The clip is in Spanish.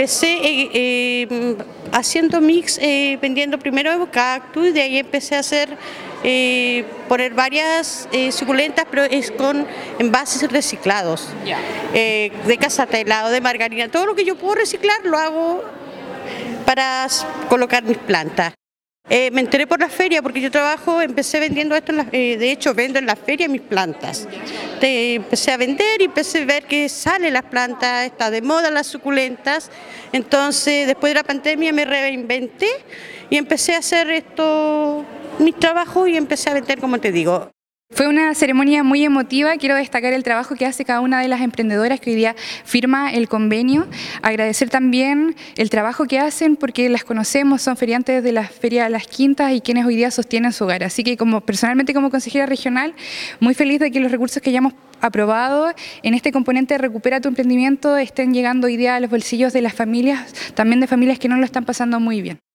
Empecé haciendo mix, vendiendo primero cactus y de ahí empecé a hacer, poner varias suculentas, pero es con envases reciclados, de casata de helado, de margarina, todo lo que yo puedo reciclar lo hago para colocar mis plantas. Me enteré por la feria porque yo trabajo, empecé vendiendo esto, de hecho vendo en la feria mis plantas. Empecé a vender y empecé a ver que salen las plantas, está de moda las suculentas. Entonces después de la pandemia me reinventé y empecé a hacer mis trabajos y empecé a vender, como te digo. Fue una ceremonia muy emotiva. Quiero destacar el trabajo que hace cada una de las emprendedoras que hoy día firma el convenio. Agradecer también el trabajo que hacen porque las conocemos, son feriantes de la Feria Las Quintas y quienes hoy día sostienen su hogar. Así que personalmente como consejera regional, muy feliz de que los recursos que hayamos aprobado en este componente de Recupera tu Emprendimiento estén llegando hoy día a los bolsillos de las familias, también de familias que no lo están pasando muy bien.